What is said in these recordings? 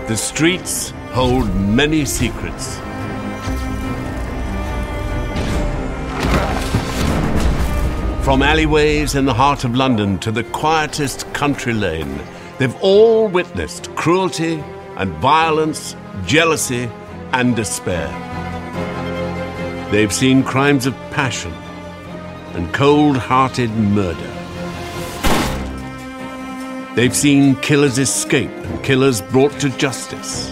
The streets hold many secrets. From alleyways in the heart of London to the quietest country lane, they've all witnessed cruelty and violence, jealousy and despair. They've seen crimes of passion and cold-hearted murder. They've seen killers escape and killers brought to justice.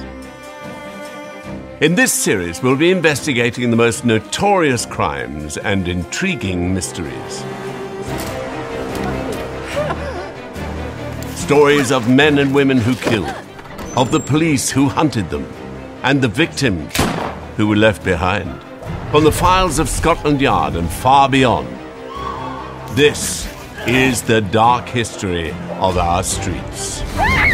In this series, we'll be investigating the most notorious crimes and intriguing mysteries. Stories of men and women who killed, of the police who hunted them, and the victims who were left behind. From the files of Scotland Yard and far beyond, this is the dark history of our streets.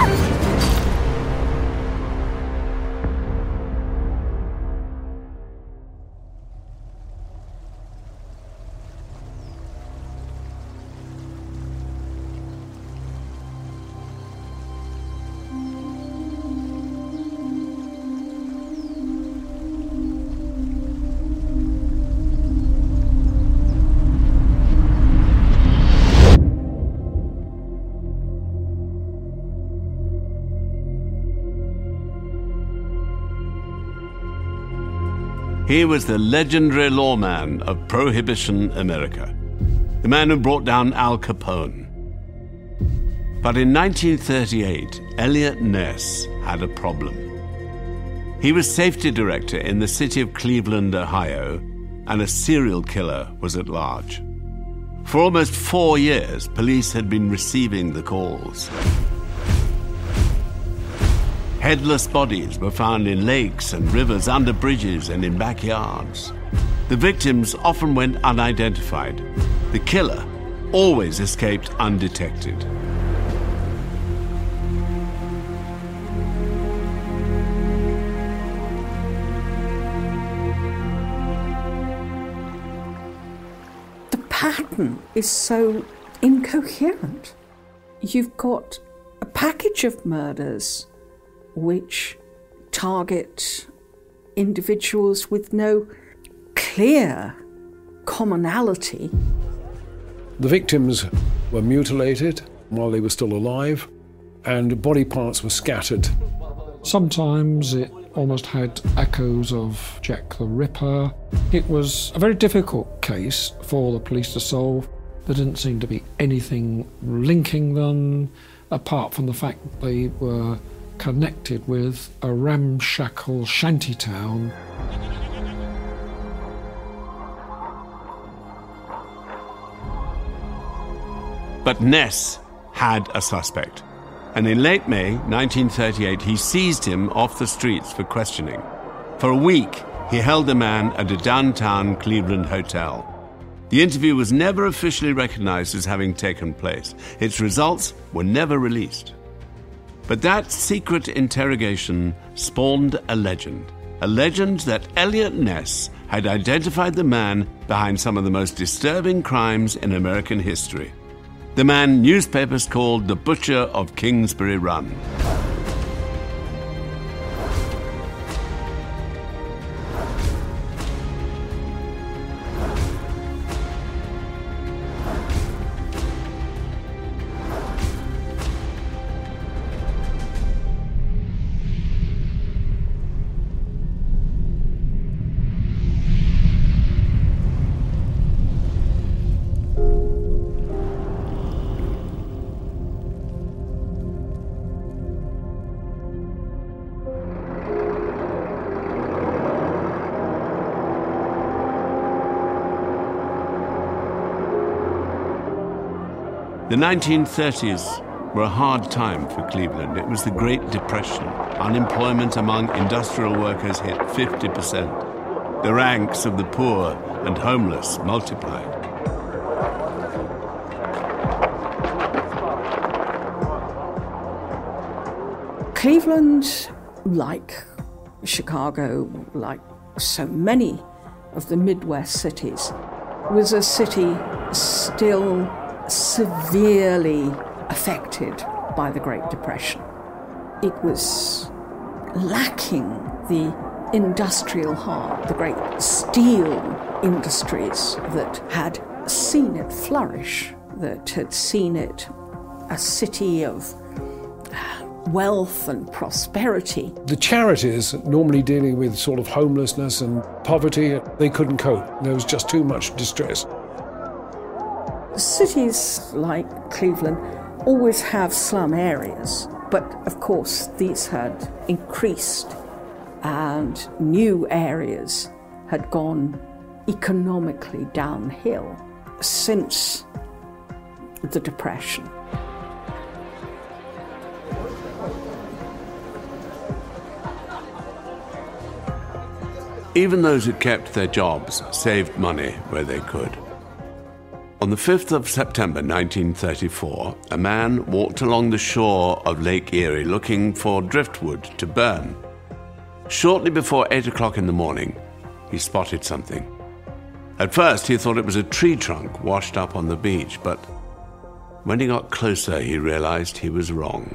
He was the legendary lawman of Prohibition America, the man who brought down Al Capone. But in 1938, Eliot Ness had a problem. He was safety director in the city of Cleveland, Ohio, and a serial killer was at large. For almost 4 years, police had been receiving the calls. Headless bodies were found in lakes and rivers, under bridges and in backyards. The victims often went unidentified. The killer always escaped undetected. The pattern is so incoherent. You've got a package of murders which target individuals with no clear commonality. The victims were mutilated while they were still alive, and body parts were scattered. Sometimes it almost had echoes of Jack the Ripper. It was a very difficult case for the police to solve. There didn't seem to be anything linking them, apart from the fact that they were connected with a ramshackle shantytown. But Ness had a suspect, and in late May 1938 he seized him off the streets for questioning. For a week he held the man at a downtown Cleveland hotel. The interview was never officially recognized as having taken place. Its results were never released. But that secret interrogation spawned a legend that Eliot Ness had identified the man behind some of the most disturbing crimes in American history. The man newspapers called the Butcher of Kingsbury Run. The 1930s were a hard time for Cleveland. It was the Great Depression. Unemployment among industrial workers hit 50%. The ranks of the poor and homeless multiplied. Cleveland, like Chicago, like so many of the Midwest cities, was a city still severely affected by the Great Depression. It was lacking the industrial heart, the great steel industries that had seen it flourish, that had seen it a city of wealth and prosperity. The charities, normally dealing with sort of homelessness and poverty, they couldn't cope. There was just too much distress. Cities like Cleveland always have slum areas, but of course these had increased and new areas had gone economically downhill since the Depression. Even those who kept their jobs saved money where they could. On the 5th of September 1934, a man walked along the shore of Lake Erie looking for driftwood to burn. Shortly before 8 o'clock in the morning, he spotted something. At first, he thought it was a tree trunk washed up on the beach, but when he got closer, he realized he was wrong.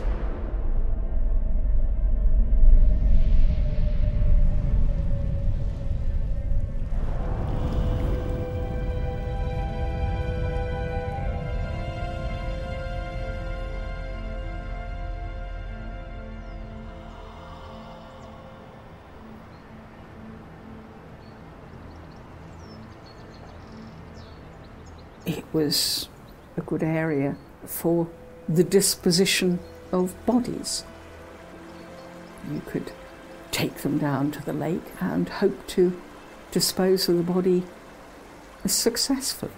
It was a good area for the disposition of bodies. You could take them down to the lake and hope to dispose of the body successfully.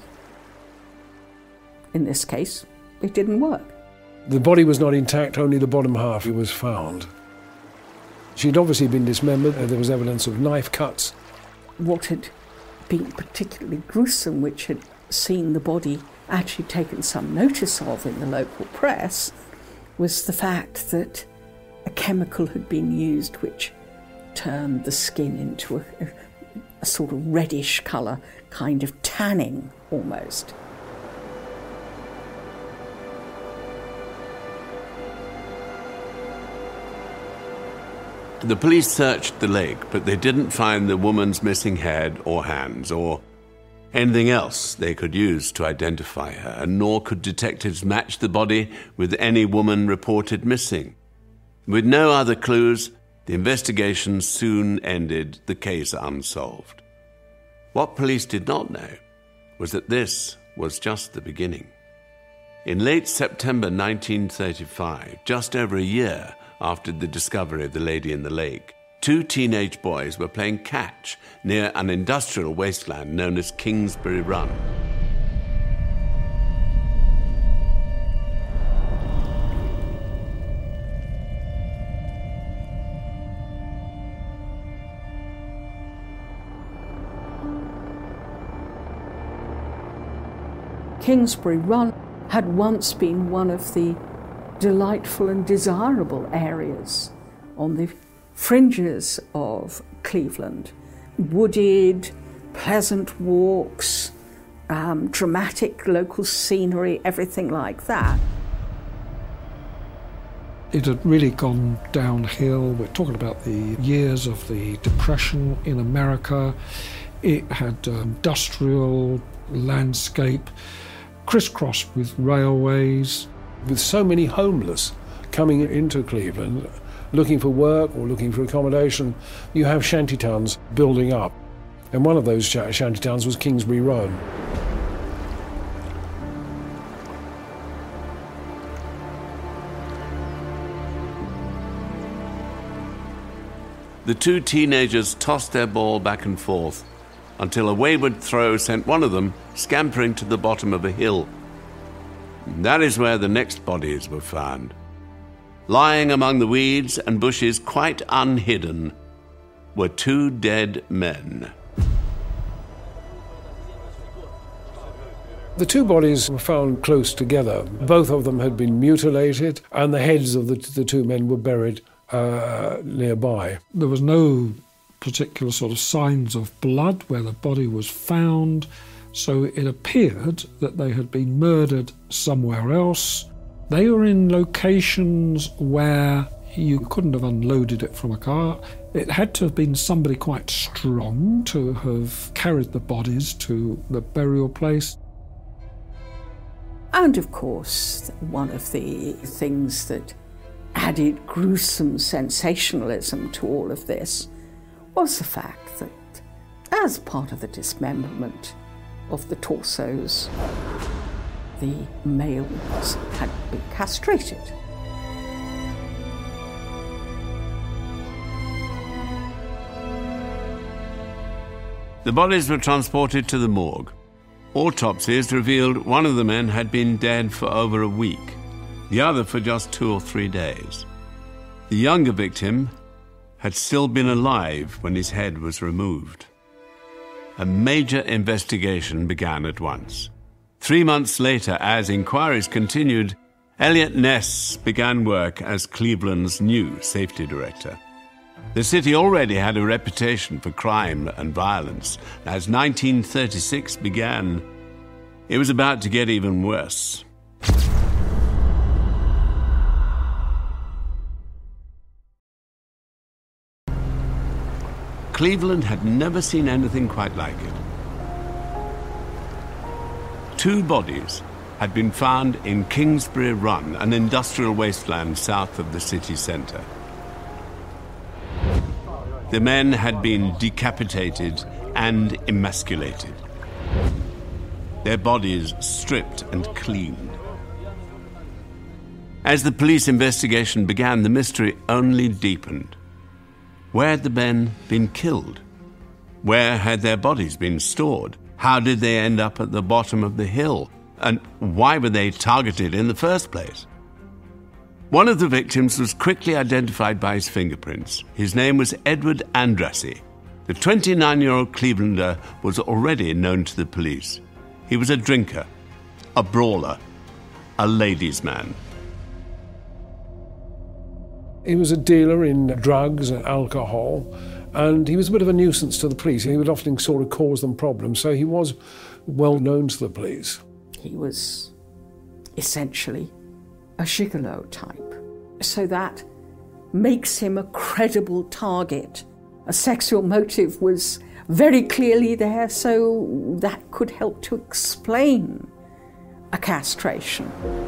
In this case, it didn't work. The body was not intact, only the bottom half was found. She'd obviously been dismembered. There was evidence of knife cuts. What had been particularly gruesome, which had seen the body actually taken some notice of in the local press, was the fact that a chemical had been used which turned the skin into a sort of reddish colour, kind of tanning almost. The police searched the lake, but they didn't find the woman's missing head or hands or anything else they could use to identify her, and nor could detectives match the body with any woman reported missing. With no other clues, the investigation soon ended, the case unsolved. What police did not know was that this was just the beginning. In late September 1935, just over a year after the discovery of the lady in the lake, 2 teenage boys were playing catch near an industrial wasteland known as Kingsbury Run. Kingsbury Run had once been one of the delightful and desirable areas on the fringes of Cleveland. Wooded, pleasant walks, dramatic local scenery, everything like that. It had really gone downhill. We're talking about the years of the Depression in America. It had industrial landscape, crisscrossed with railways. With so many homeless coming into Cleveland, looking for work or looking for accommodation, you have shantytowns building up. And one of those shantytowns was Kingsbury Run. The 2 teenagers tossed their ball back and forth until a wayward throw sent one of them scampering to the bottom of a hill. That is where the next bodies were found. Lying among the weeds and bushes, quite unhidden, were 2 dead men. The 2 bodies were found close together. Both of them had been mutilated, and the heads of the 2 men were buried nearby. There was no particular sort of signs of blood where the body was found, so it appeared that they had been murdered somewhere else. They were in locations where You couldn't have unloaded it from a car. It had to have been somebody quite strong to have carried the bodies to the burial place. And of course, one of the things that added gruesome sensationalism to all of this was the fact that, as part of the dismemberment of the torsos, the males had been castrated. The bodies were transported to the morgue. Autopsies revealed one of the men had been dead for over a week, the other for just 2 or 3 days. The younger victim had still been alive when his head was removed. A major investigation began at once. 3 months later, as inquiries continued, Eliot Ness began work as Cleveland's new safety director. The city already had a reputation for crime and violence. As 1936 began, it was about to get even worse. Cleveland had never seen anything quite like it. 2 bodies had been found in Kingsbury Run, an industrial wasteland south of the city centre. The men had been decapitated and emasculated, their bodies stripped and cleaned. As the police investigation began, the mystery only deepened. Where had the men been killed? Where had their bodies been stored? How did they end up at the bottom of the hill? And why were they targeted in the first place? One of the victims was quickly identified by his fingerprints. His name was Edward Andrassy. The 29-year-old Clevelander was already known to the police. He was a drinker, a brawler, a ladies' man. He was a dealer in drugs and alcohol, and he was a bit of a nuisance to the police. He would often sort of cause them problems, so he was well known to the police. He was essentially a gigolo type, so that makes him a credible target. A sexual motive was very clearly there, so that could help to explain a castration.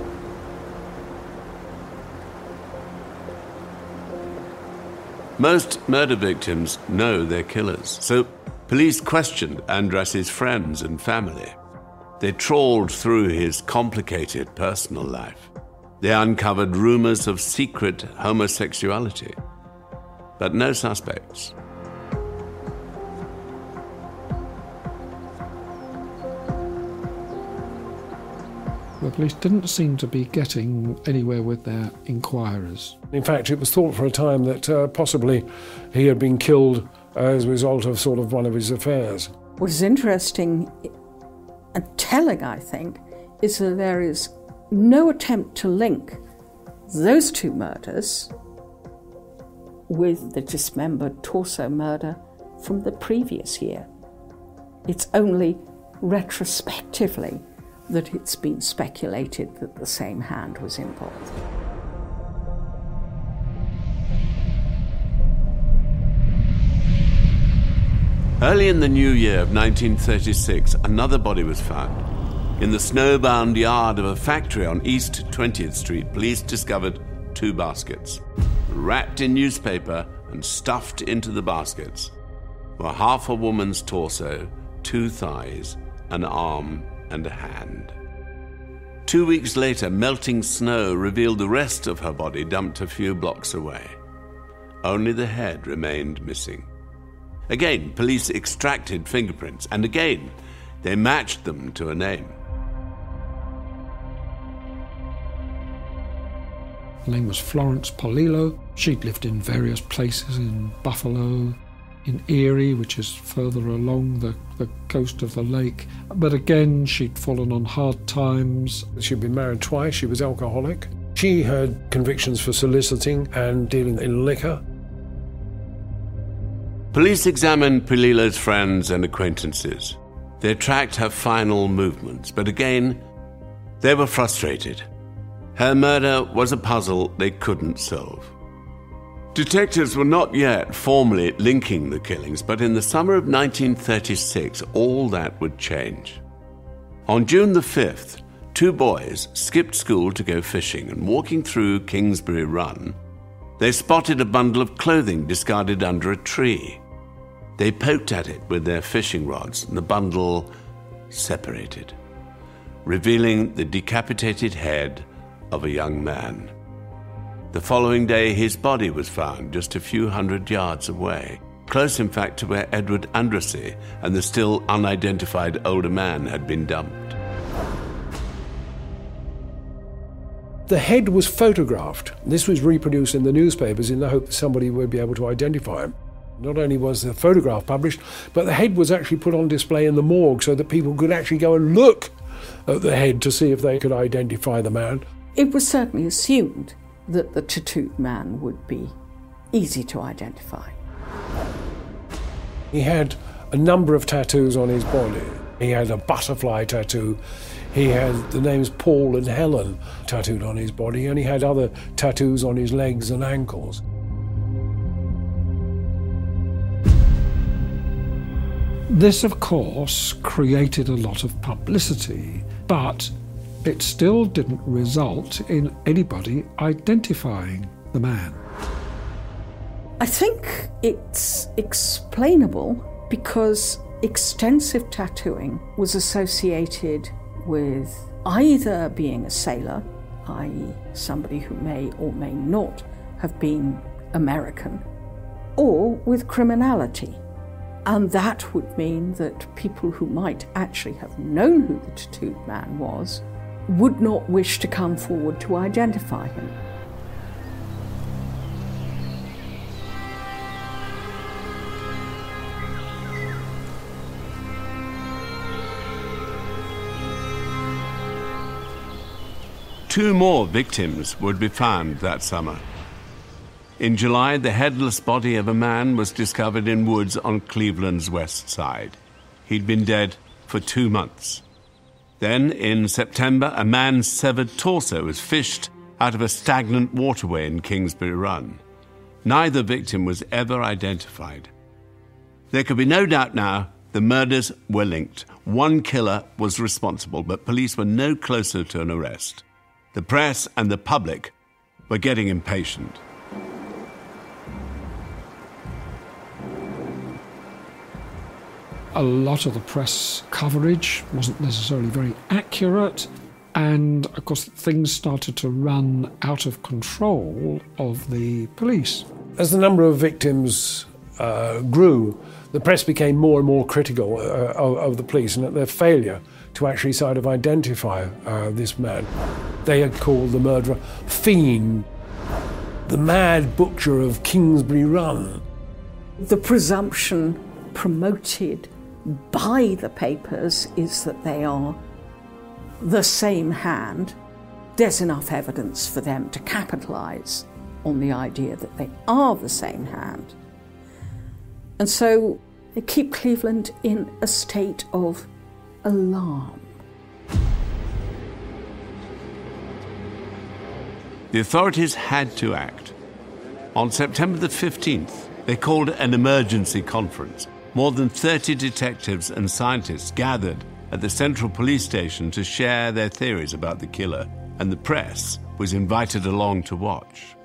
Most murder victims know their killers, so police questioned Andrassy's friends and family. They trawled through his complicated personal life. They uncovered rumors of secret homosexuality, but no suspects. The police didn't seem to be getting anywhere with their inquiries. In fact, it was thought for a time that possibly he had been killed as a result of sort of one of his affairs. What is interesting and telling, I think, is that there is no attempt to link those 2 murders with the dismembered torso murder from the previous year. It's only retrospectively that it's been speculated that the same hand was involved. Early in the new year of 1936, another body was found. In the snowbound yard of a factory on East 20th Street, police discovered 2 baskets. Wrapped in newspaper and stuffed into the baskets were half a woman's torso, 2 thighs, an arm, and a hand. 2 weeks later, melting snow revealed the rest of her body dumped a few blocks away. Only the head remained missing. Again, police extracted fingerprints, and again, they matched them to a name. Her name was Florence Polillo. She'd lived in various places in Buffalo, in Erie, which is further along the coast of the lake. But again, she'd fallen on hard times. She'd been married twice, she was alcoholic. She had convictions for soliciting and dealing in liquor. Police examined Polillo's friends and acquaintances. They tracked her final movements, but again, they were frustrated. Her murder was a puzzle they couldn't solve. Detectives were not yet formally linking the killings, but in the summer of 1936, all that would change. On June the 5th, two boys skipped school to go fishing, and walking through Kingsbury Run, they spotted a bundle of clothing discarded under a tree. They poked at it with their fishing rods, and the bundle separated, revealing the decapitated head of a young man. The following day, his body was found just a few hundred yards away, close in fact to where Edward Andrassy and the still unidentified older man had been dumped. The head was photographed. This was reproduced in the newspapers in the hope that somebody would be able to identify him. Not only was the photograph published, but the head was actually put on display in the morgue so that people could actually go and look at the head to see if they could identify the man. It was certainly assumed that the tattooed man would be easy to identify. He had a number of tattoos on his body. He had a butterfly tattoo. He had the names Paul and Helen tattooed on his body, and he had other tattoos on his legs and ankles. This, of course, created a lot of publicity, but it still didn't result in anybody identifying the man. I think it's explainable because extensive tattooing was associated with either being a sailor, i.e. somebody who may or may not have been American, or with criminality. And that would mean that people who might actually have known who the tattooed man was would not wish to come forward to identify him. Two more victims would be found that summer. In July, the headless body of a man was discovered in woods on Cleveland's west side. He'd been dead for 2 months. Then, in September, a man's severed torso was fished out of a stagnant waterway in Kingsbury Run. Neither victim was ever identified. There could be no doubt now the murders were linked. One killer was responsible, but police were no closer to an arrest. The press and the public were getting impatient. A lot of the press coverage wasn't necessarily very accurate, and of course things started to run out of control of the police. As the number of victims grew, the press became more and more critical of the police and at their failure to actually sort of identify this man. They had called the murderer Fiend, the mad butcher of Kingsbury Run. The presumption promoted by the papers is that they are the same hand. There's enough evidence for them to capitalise on the idea that they are the same hand. And so they keep Cleveland in a state of alarm. The authorities had to act. On September the 15th, they called an emergency conference. More than 30 detectives and scientists gathered at the Central Police Station to share their theories about the killer, and the press was invited along to watch.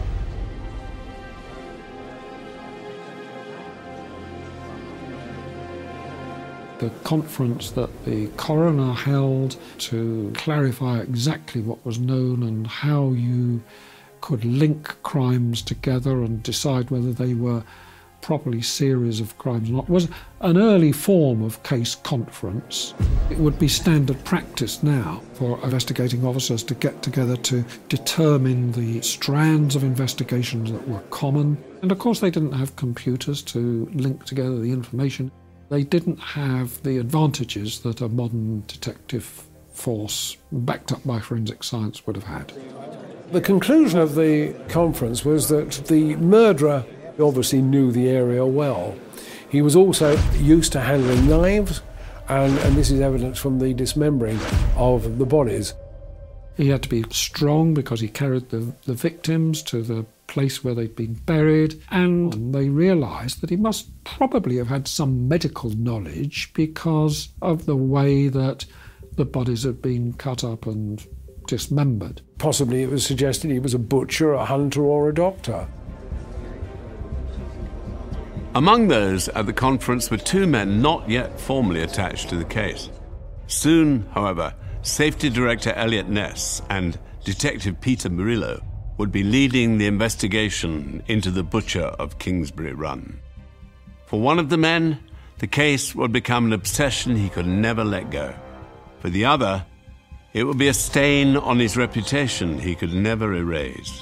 The conference that the coroner held to clarify exactly what was known and how you could link crimes together and decide whether they were properly series of crimes or not was an early form of case conference. It would be standard practice now for investigating officers to get together to determine the strands of investigations that were common. And of course they didn't have computers to link together the information. They didn't have the advantages that a modern detective force backed up by forensic science would have had. The conclusion of the conference was that the murderer obviously knew the area well. He was also used to handling knives, and this is evidence from the dismembering of the bodies. He had to be strong because he carried the victims to the place where they'd been buried, and they realised that he must probably have had some medical knowledge because of the way that the bodies had been cut up and dismembered. Possibly it was suggested he was a butcher, a hunter, or a doctor. Among those at the conference were two men not yet formally attached to the case. Soon, however, Safety Director Eliot Ness and Detective Peter Murillo would be leading the investigation into the butcher of Kingsbury Run. For one of the men, the case would become an obsession he could never let go. For the other, it would be a stain on his reputation he could never erase.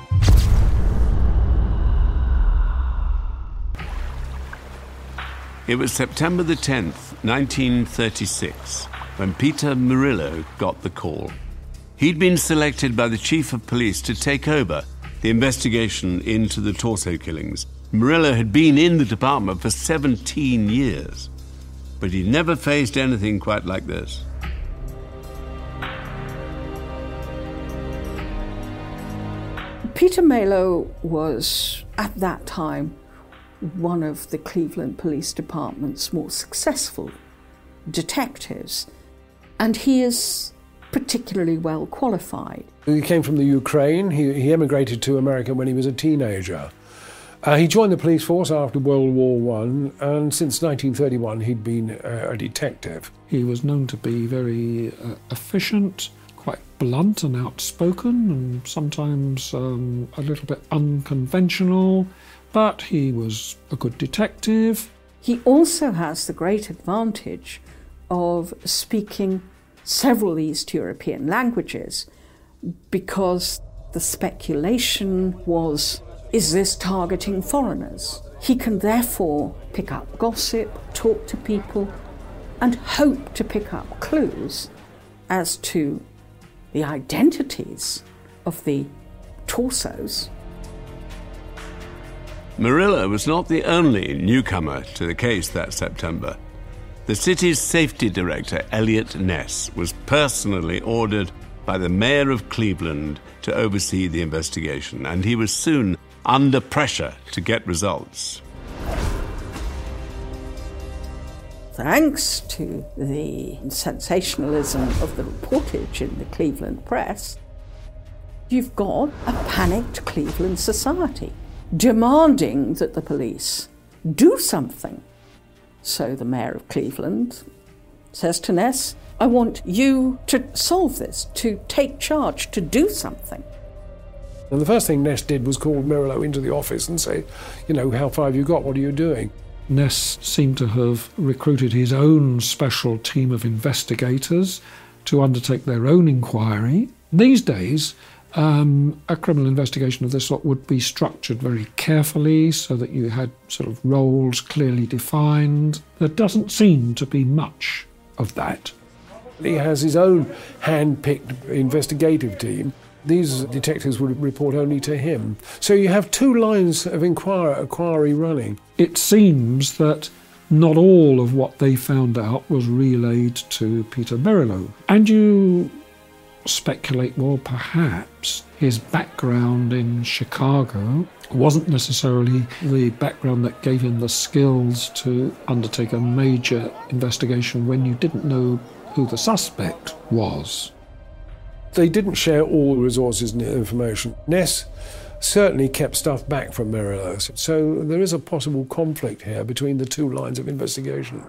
It was September the 10th, 1936, when Peter Murillo got the call. He'd been selected by the Chief of Police to take over the investigation into the Torso killings. Murillo had been in the department for 17 years, but he'd never faced anything quite like this. Peter Murillo was, at that time, one of the Cleveland Police Department's more successful detectives, and he is particularly well qualified. He came from the Ukraine. He emigrated to America when he was a teenager. He joined the police force after World War I, and since 1931 he'd been a detective. He was known to be very efficient, quite blunt and outspoken, and sometimes a little bit unconventional, but he was a good detective. He also has the great advantage of speaking several East European languages, because the speculation was, is this targeting foreigners? He can therefore pick up gossip, talk to people, and hope to pick up clues as to the identities of the torsos. Murillo was not the only newcomer to the case that September. The city's safety director, Eliot Ness, was personally ordered by the mayor of Cleveland to oversee the investigation, and he was soon under pressure to get results. Thanks to the sensationalism of the reportage in the Cleveland press, you've got a panicked Cleveland society demanding that the police do something. So the mayor of Cleveland says to Ness, I want you to solve this, to take charge, to do something. And the first thing Ness did was call Murillo into the office and say, how far have you got? What are you doing? Ness seemed to have recruited his own special team of investigators to undertake their own inquiry. These days, a criminal investigation of this sort would be structured very carefully so that you had sort of roles clearly defined. There doesn't seem to be much of that. He has his own hand-picked investigative team. These detectives would report only to him. So you have two lines of inquiry running. It seems that not all of what they found out was relayed to Peter Murillo. And you speculate, well, perhaps his background in Chicago wasn't necessarily the background that gave him the skills to undertake a major investigation when you didn't know who the suspect was. They didn't share all the resources and information. Ness certainly kept stuff back from Murillo, so there is a possible conflict here between the two lines of investigation.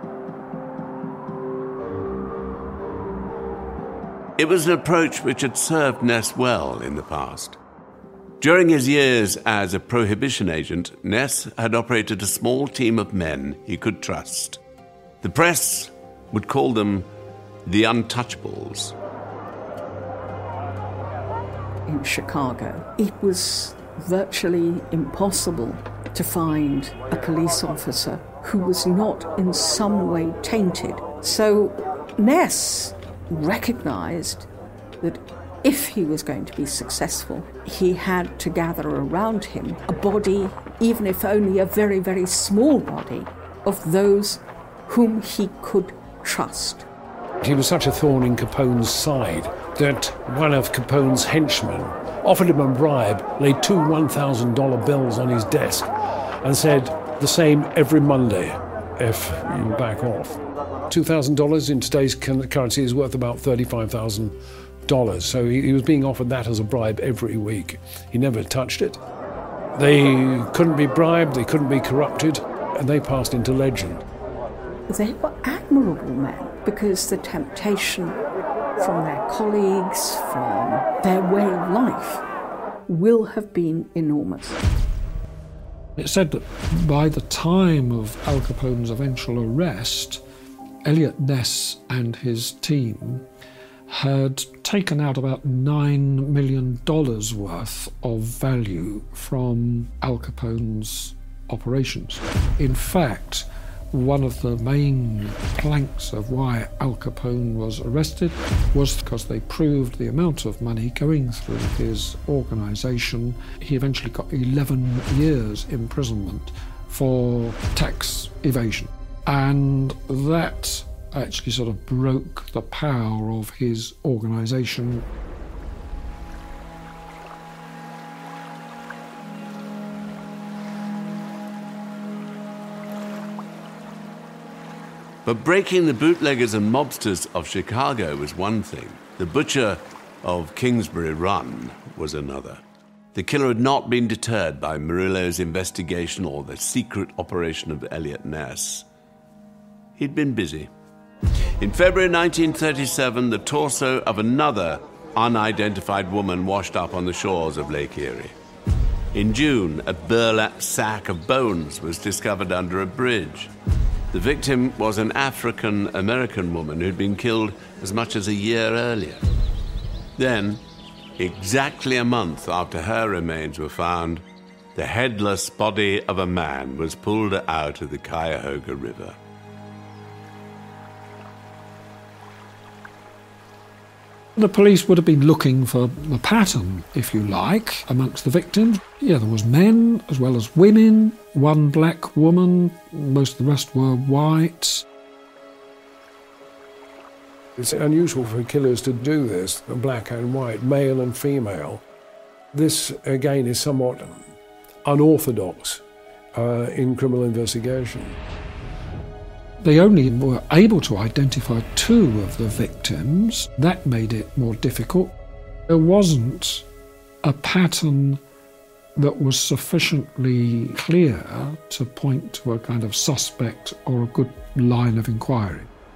It was an approach which had served Ness well in the past. During his years as a prohibition agent, Ness had operated a small team of men he could trust. The press would call them the Untouchables. In Chicago, it was virtually impossible to find a police officer who was not in some way tainted. So Ness recognized that if he was going to be successful, he had to gather around him a body, even if only a very, very small body, of those whom he could trust. He was such a thorn in Capone's side that one of Capone's henchmen offered him a bribe, laid two $1,000 bills on his desk and said the same every Monday if you back off. $2,000 in today's currency is worth about $35,000. So he was being offered that as a bribe every week. He never touched it. They couldn't be bribed, they couldn't be corrupted, and they passed into legend. They were admirable men because the temptation from their colleagues, from their way of life, will have been enormous. It's said that by the time of Al Capone's eventual arrest, Eliot Ness and his team had taken out about $9 million worth of value from Al Capone's operations. In fact, one of the main planks of why Al Capone was arrested was because they proved the amount of money going through his organisation. He eventually got 11 years imprisonment for tax evasion. And that actually sort of broke the power of his organisation. But breaking the bootleggers and mobsters of Chicago was one thing. The butcher of Kingsbury Run was another. The killer had not been deterred by Murillo's investigation or the secret operation of Eliot Ness. He'd been busy. In February 1937, the torso of another unidentified woman washed up on the shores of Lake Erie. In June, a burlap sack of bones was discovered under a bridge. The victim was an African-American woman who'd been killed as much as a year earlier. Then, exactly a month after her remains were found, the headless body of a man was pulled out of the Cuyahoga River. The police would have been looking for a pattern, if you like, amongst the victims. Yeah, there was men as well as women, one black woman, most of the rest were white. It's unusual for killers to do this, black and white, male and female. This, again, is somewhat unorthodox in criminal investigation. They only were able to identify two of the victims. That made it more difficult. There wasn't a pattern that was sufficiently clear to point to a kind of suspect or a good line of inquiry.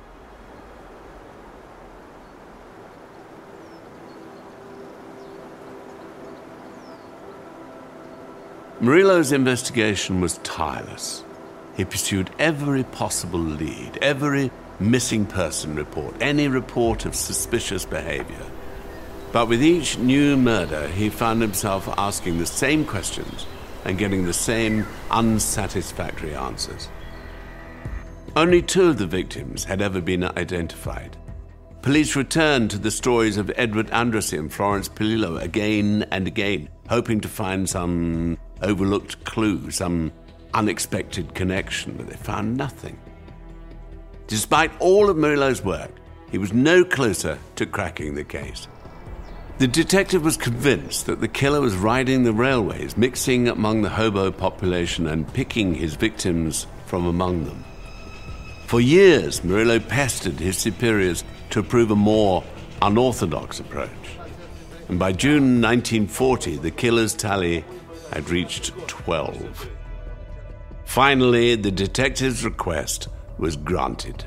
Murillo's investigation was tireless. He pursued every possible lead, every missing person report, any report of suspicious behavior. But with each new murder, he found himself asking the same questions and getting the same unsatisfactory answers. Only two of the victims had ever been identified. Police returned to the stories of Edward Andrassy and Florence Polillo again and again, hoping to find some overlooked clue, some unexpected connection, but they found nothing. Despite all of Murillo's work, he was no closer to cracking the case. The detective was convinced that the killer was riding the railways, mixing among the hobo population and picking his victims from among them. For years, Murillo pestered his superiors to approve a more unorthodox approach. And by June 1940, the killer's tally had reached 12. Finally, the detective's request was granted.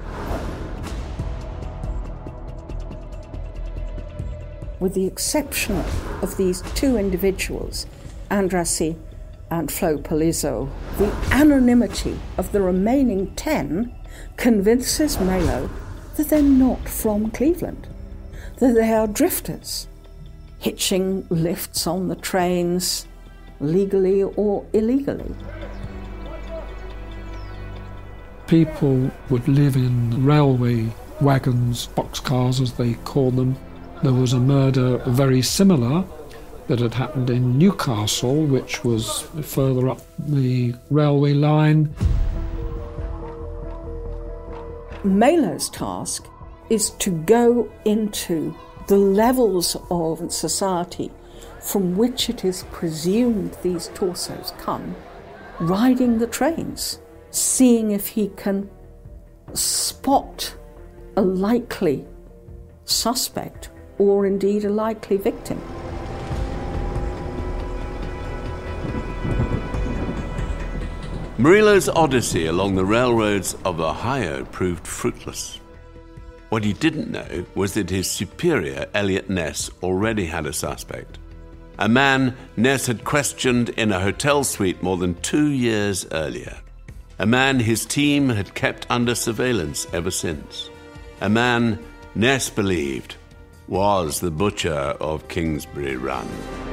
With the exception of these two individuals, Andrassy and Flo Polizzo, the anonymity of the remaining 10 convinces Murillo that they're not from Cleveland, that they are drifters, hitching lifts on the trains, legally or illegally. People would live in railway wagons, boxcars as they call them. There was a murder very similar that had happened in Newcastle, which was further up the railway line. Mailer's task is to go into the levels of society from which it is presumed these torsos come, riding the trains, seeing if he can spot a likely suspect or indeed a likely victim. Murillo's odyssey along the railroads of Ohio proved fruitless. What he didn't know was that his superior, Eliot Ness, already had a suspect. A man Ness had questioned in a hotel suite more than 2 years earlier. A man his team had kept under surveillance ever since. A man Ness believed was the butcher of Kingsbury Run.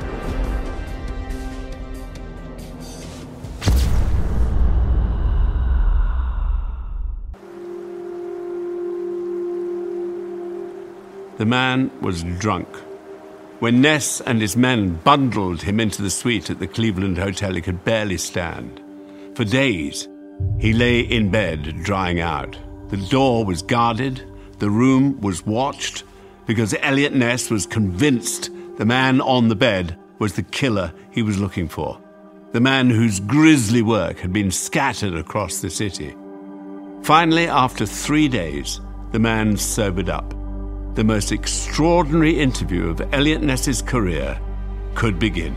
The man was drunk. When Ness and his men bundled him into the suite at the Cleveland Hotel, he could barely stand. For days, he lay in bed, drying out. The door was guarded, the room was watched, because Eliot Ness was convinced the man on the bed was the killer he was looking for, the man whose grisly work had been scattered across the city. Finally, after 3 days, the man sobered up. The most extraordinary interview of Eliot Ness's career could begin.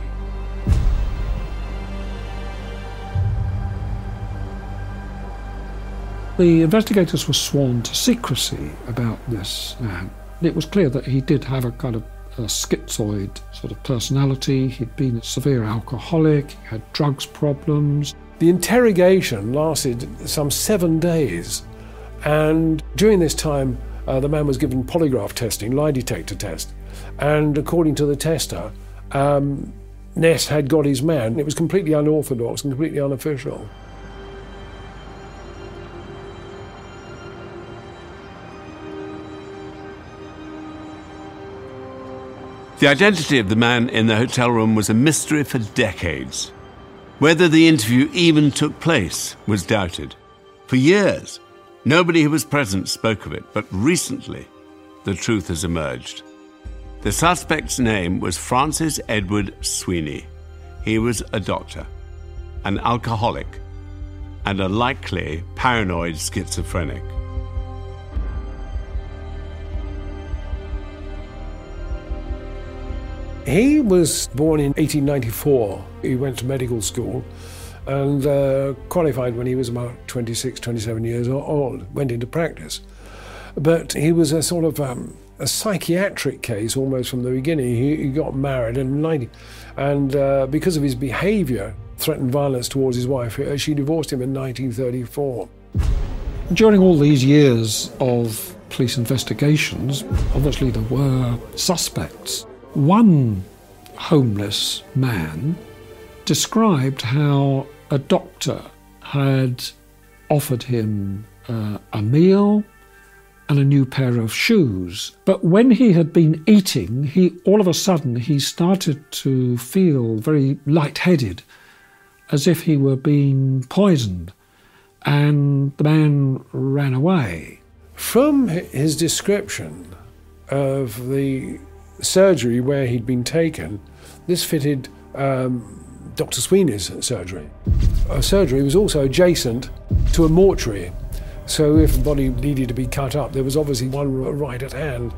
The investigators were sworn to secrecy about this man. It was clear that he did have a kind of a schizoid sort of personality. He'd been a severe alcoholic, he had drugs problems. The interrogation lasted some 7 days, and during this time, the man was given polygraph testing, lie detector test, and according to the tester, Ness had got his man. It was completely unorthodox and completely unofficial. The identity of the man in the hotel room was a mystery for decades. Whether the interview even took place was doubted. For years, nobody who was present spoke of it, but recently, the truth has emerged. The suspect's name was Francis Edward Sweeney. He was a doctor, an alcoholic, and a likely paranoid schizophrenic. He was born in 1894. He went to medical school and qualified when he was about 26, 27 years old, went into practice. But he was a sort of a psychiatric case almost from the beginning. He got married and because of his behaviour, threatened violence towards his wife. She divorced him in 1934. During all these years of police investigations, obviously there were suspects. One homeless man described how a doctor had offered him a meal and a new pair of shoes. But when he had been eating, all of a sudden he started to feel very lightheaded, as if he were being poisoned, and the man ran away. From his description of the surgery where he'd been taken, this fitted Dr. Sweeney's surgery. A surgery was also adjacent to a mortuary, so if a body needed to be cut up, there was obviously one right at hand.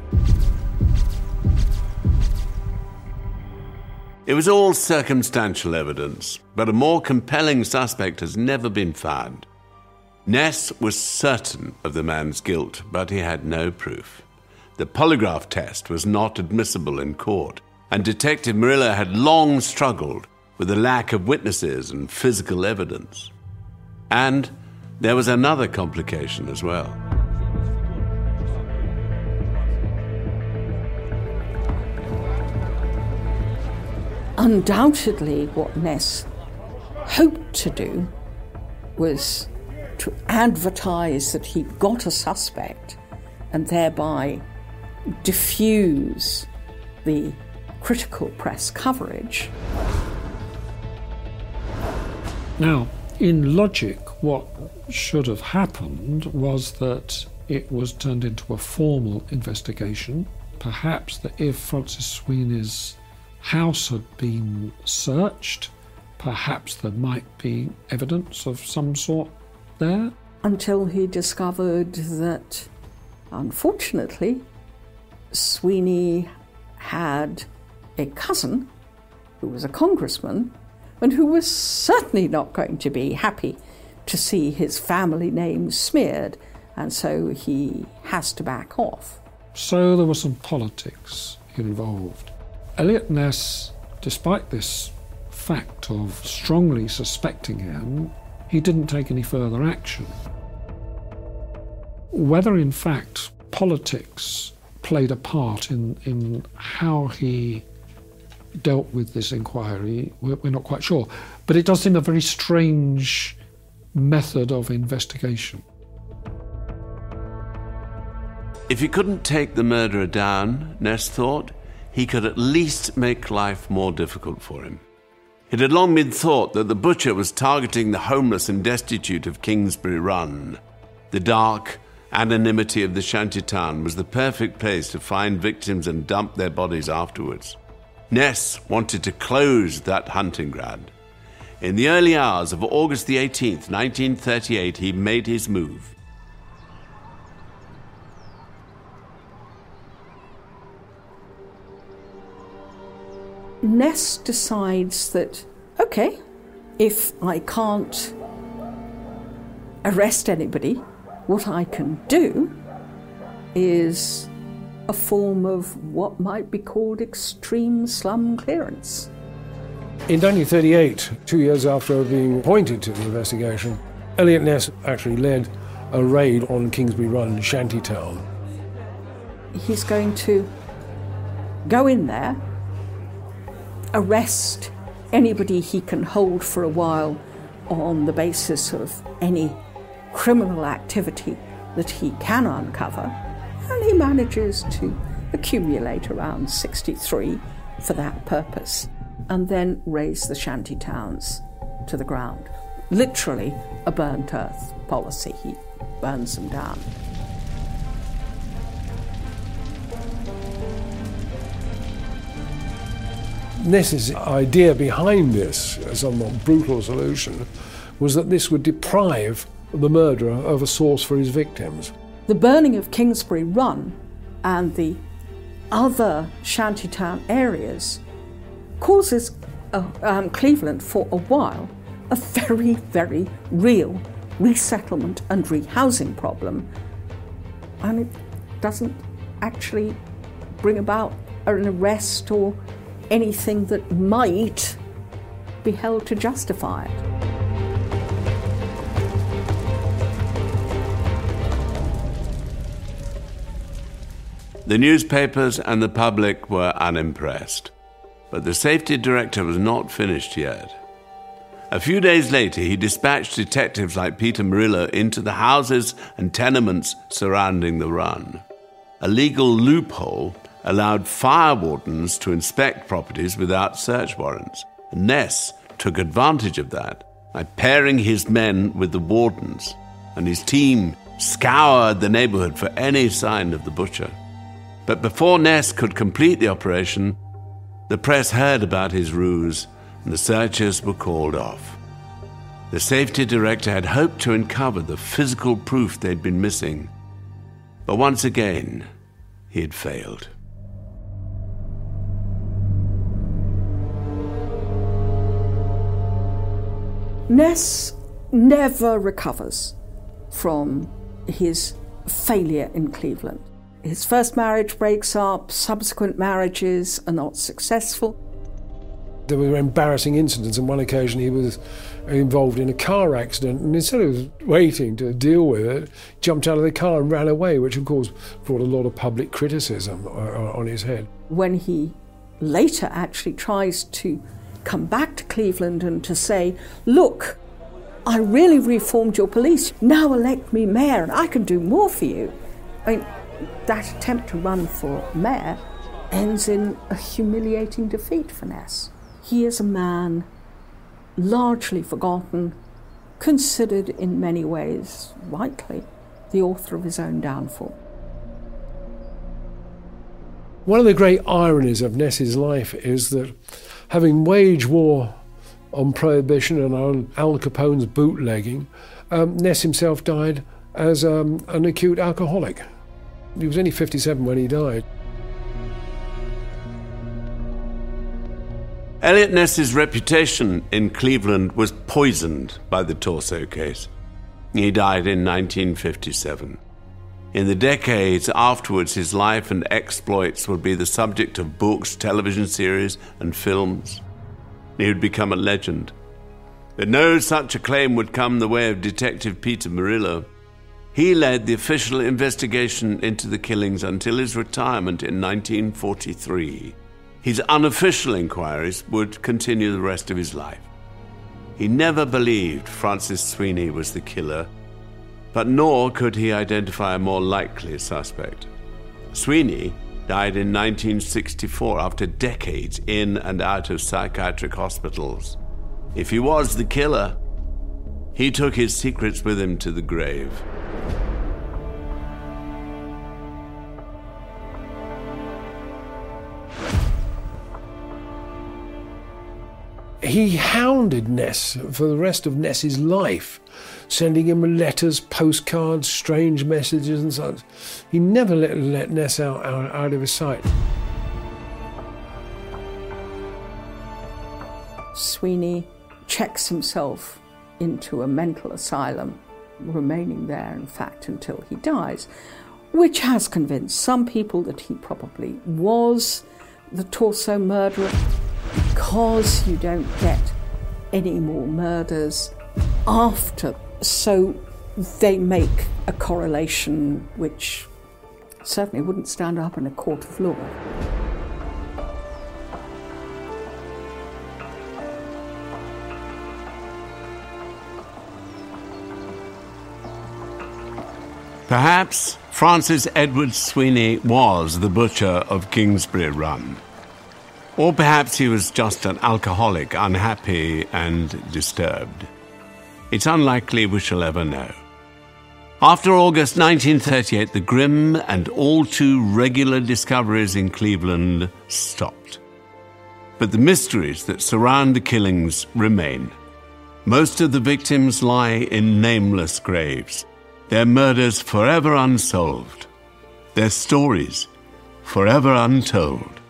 It was all circumstantial evidence, but a more compelling suspect has never been found. Ness was certain of the man's guilt, but he had no proof. The polygraph test was not admissible in court, and Detective Murillo had long struggled with the lack of witnesses and physical evidence. And there was another complication as well. Undoubtedly, what Ness hoped to do was to advertise that he'd got a suspect and thereby diffuse the critical press coverage. Now, in logic, what should have happened was that it was turned into a formal investigation. perhaps that if Francis Sweeney's house had been searched, perhaps there might be evidence of some sort there. Until he discovered that, unfortunately, Sweeney had a cousin who was a congressman and who was certainly not going to be happy to see his family name smeared, and so he has to back off. So there was some politics involved. Eliot Ness, despite this fact of strongly suspecting him, he didn't take any further action. Whether in fact politics played a part in how he dealt with this inquiry, we're not quite sure. But it does seem a very strange method of investigation. If he couldn't take the murderer down, Ness thought, he could at least make life more difficult for him. It had long been thought that the butcher was targeting the homeless and destitute of Kingsbury Run. The dark anonymity of the shantytown was the perfect place to find victims and dump their bodies afterwards. Ness wanted to close that hunting ground. In the early hours of August the 18th, 1938, he made his move. Ness decides that, okay, if I can't arrest anybody, what I can do is a form of what might be called extreme slum clearance. In 1938, 2 years after being appointed to the investigation, Eliot Ness actually led a raid on Kingsbury Run shantytown. He's going to go in there, arrest anybody he can hold for a while on the basis of any criminal activity that he can uncover, and he manages to accumulate around 63 for that purpose, and then raise the shanty towns to the ground. Literally a burnt earth policy. He burns them down. Ness's idea behind this, a somewhat brutal solution, was that this would deprive the murderer of a source for his victims. The burning of Kingsbury Run and the other shantytown areas causes Cleveland for a while a very, very real resettlement and rehousing problem. And it doesn't actually bring about an arrest or anything that might be held to justify it. The newspapers and the public were unimpressed, but the safety director was not finished yet. A few days later, he dispatched detectives like Peter Murillo into the houses and tenements surrounding the run. A legal loophole allowed fire wardens to inspect properties without search warrants. Ness took advantage of that by pairing his men with the wardens, and his team scoured the neighborhood for any sign of the butcher. But before Ness could complete the operation, the press heard about his ruse, and the searchers were called off. The safety director had hoped to uncover the physical proof they'd been missing, but once again, he had failed. Ness never recovers from his failure in Cleveland. His first marriage breaks up, subsequent marriages are not successful. There were embarrassing incidents. On one occasion he was involved in a car accident, and instead of waiting to deal with it, jumped out of the car and ran away, which of course brought a lot of public criticism on his head. When he later actually tries to come back to Cleveland and to say, look, I really reformed your police, now elect me mayor and I can do more for you. I mean, that attempt to run for mayor ends in a humiliating defeat for Ness. He is a man largely forgotten, considered in many ways, rightly, the author of his own downfall. One of the great ironies of Ness's life is that, having waged war on prohibition and on Al Capone's bootlegging, Ness himself died as an acute alcoholic. He was only 57 when he died. Eliot Ness's reputation in Cleveland was poisoned by the Torso case. He died in 1957. In the decades afterwards, his life and exploits would be the subject of books, television series, and films. He would become a legend. But no such acclaim would come the way of Detective Peter Murillo. He led the official investigation into the killings until his retirement in 1943. His unofficial inquiries would continue the rest of his life. He never believed Francis Sweeney was the killer, but nor could he identify a more likely suspect. Sweeney died in 1964 after decades in and out of psychiatric hospitals. If he was the killer, he took his secrets with him to the grave. He hounded Ness for the rest of Ness's life, sending him letters, postcards, strange messages and such. He never let Ness out of his sight. Sweeney checks himself into a mental asylum, remaining there, in fact, until he dies, which has convinced some people that he probably was the Torso murderer, because you don't get any more murders after. So they make a correlation which certainly wouldn't stand up in a court of law. Perhaps Francis Edward Sweeney was the butcher of Kingsbury Run. Or perhaps he was just an alcoholic, unhappy and disturbed. It's unlikely we shall ever know. After August 1938, the grim and all too regular discoveries in Cleveland stopped. But the mysteries that surround the killings remain. Most of the victims lie in nameless graves, their murders forever unsolved, their stories forever untold.